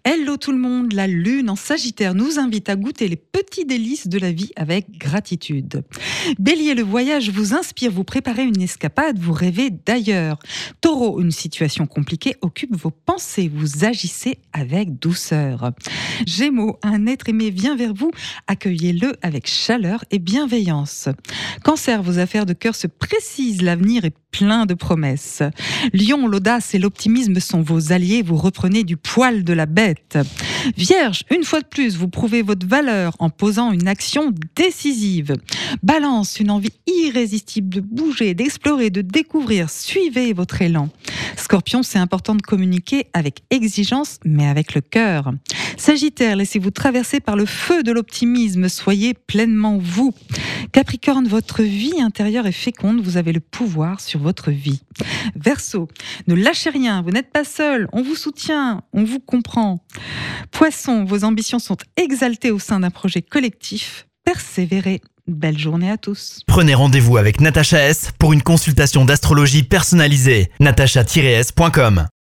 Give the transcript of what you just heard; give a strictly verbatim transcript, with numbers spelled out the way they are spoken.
Hello tout le monde, la lune en Sagittaire nous invite à goûter les petits délices de la vie avec gratitude. Bélier, le voyage vous inspire, vous préparez une escapade, vous rêvez d'ailleurs. Taureau, une situation compliquée occupe vos pensées, vous agissez avec douceur. Gémeaux, un être aimé vient vers vous, accueillez-le avec chaleur et bienveillance. Cancer, vos affaires de cœur se précisent, l'avenir est plein de promesses. Lion, l'audace et l'optimisme sont vos alliés, vous reprenez du poil de la bête. Vierge, une fois de plus, vous prouvez votre valeur en posant une action décisive. Balance, une envie irrésistible de bouger, d'explorer, de découvrir, suivez votre élan. Scorpion, c'est important de communiquer avec exigence, mais avec le cœur. Sagittaire, laissez-vous traverser par le feu de l'optimisme, soyez pleinement vous. Capricorne, votre vie intérieure est féconde, vous avez le pouvoir sur votre vie. Verseau, ne lâchez rien, vous n'êtes pas seul, on vous soutient, on vous comprend. Poisson, vos ambitions sont exaltées au sein d'un projet collectif, persévérez. Belle journée à tous. Prenez rendez-vous avec Natacha S pour une consultation d'astrologie personnalisée. natacha tiret s point com